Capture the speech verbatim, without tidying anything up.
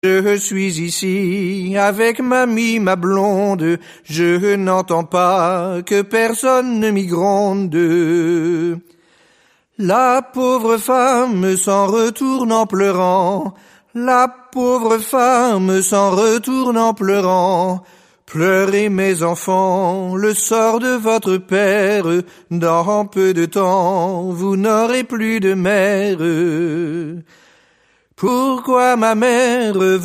Je suis ici avec mamie ma blonde, je n'entends pas que personne ne m'y gronde. La pauvre femme s'en retourne en pleurant, la pauvre femme s'en retourne en pleurant. Pleurez mes enfants, le sort de votre père, dans peu de temps vous n'aurez plus de mère. Pourquoi ma mère